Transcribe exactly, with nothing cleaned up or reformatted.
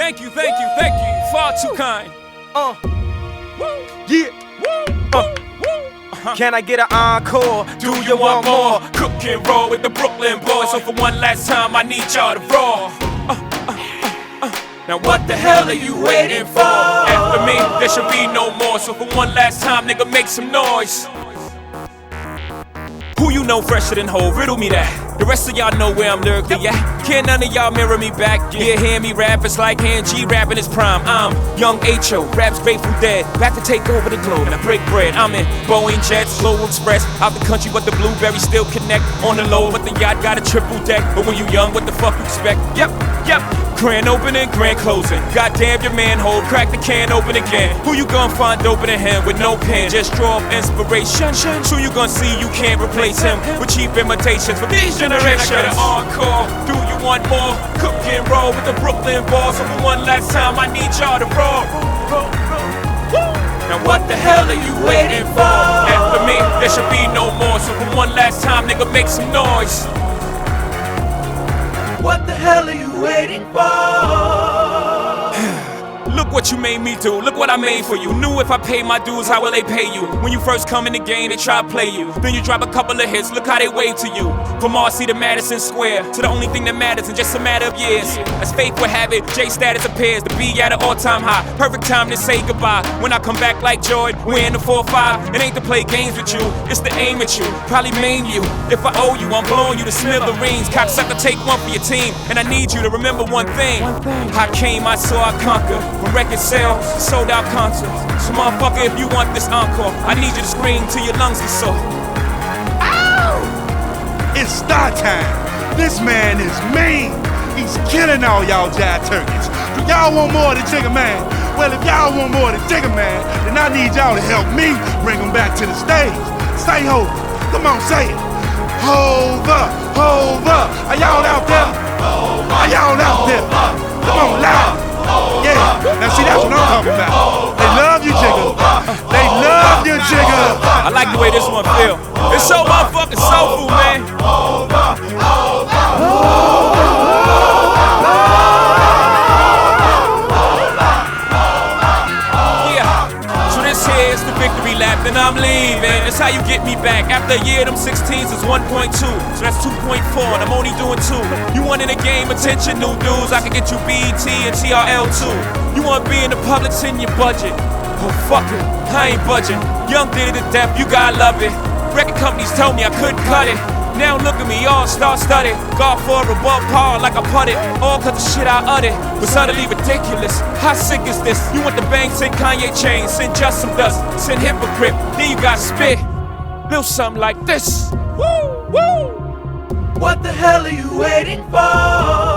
Thank you, thank you, thank you. Far too kind. Uh, yeah. Uh. Can I get an encore? Do you want more? Cook and roll with the Brooklyn boys. So for one last time, I need y'all to roar. Uh, uh, uh, uh. Now what the hell are you waiting for? After me, there should be no more. So for one last time, nigga, make some noise. Who you know fresher than Hov? Riddle me that. The rest of y'all know where I'm lyrically at. Can't none of y'all mirror me back. Yeah, hear me rap, it's like hand G rapping his prime. I'm young H O, raps Grateful Dead, back to take over the globe. And I break bread. I'm in Boeing Jets, Global Express, out the country, but the blueberries still connect. On the low, but the yacht got a triple deck. But when you young, what the fuck you expect? Yep, yep. Grand opening, grand closing. Goddamn your manhole, crack the can open again. Who you gonna find open in him with no pen? Just draw up inspiration. Who you gonna see you can't replace him with cheap imitations for these generations? Can I get an encore? Do you want more? Cook and roll with the Brooklyn boys. So for one last time, I need y'all to roll. Now what the hell are you waiting for? After me, there should be no more. So for one last time, nigga, make some noise. What the hell are you waiting for? Look what you made me do, look what I made for you. Knew if I pay my dues, how will they pay you? When you first come in the game, they try to play you. Then you drop a couple of hits, look how they wave to you. From Marcy to Madison Square, to the only thing that matters in just a matter of years. As fate would have it, J status appears to be at an all-time high. Perfect time to say goodbye. When I come back like Jordan, we're in the four five. It ain't to play games with you, it's to aim at you. Probably maim you. If I owe you, I'm blowing you to smithereens. Cocksucker, take one for your team. And I need you to remember one thing. I came, I saw, I conquered. From record sales, sold out concerts. So motherfucker, if you want this encore, I need you to scream till your lungs get sore. Ow! It's star time. This man is mean. He's killing all y'all jive turkeys. Do y'all want more than Jigga Man? Well, if y'all want more than Jigga Man, then I need y'all to help me bring him back to the stage. Say Hov. Come on, say it. Hov up, Hov up. Are y'all out there? Are y'all out there? Come on, loud. Yeah, now see, that's what I'm talking about. They love you, Jigga. They love you, Jigga. I like the way this one feel. It's so motherfucking soulful, man. Yeah, so this here is the victory lap, then I'm leaving. That's how you get me back. After a year, them sixteens is one point two. So that's two point four, and I'm only doing two. You want in the game attention, new dudes, I can get you B E T and T R L too. You want to be in the public, in your budget. Oh, fuck it, I ain't budging. Young did it to death, you gotta love it. Record companies told me I couldn't cut it. Now look at me, all star studded. Golf for a above par like I putted. All cause the shit I uttered was utterly ridiculous. How sick is this? You want the bang, send Kanye chains, send just some dust, send hypocrite. Then you got spit. Build something like this. Woo, woo. What the hell are you waiting for?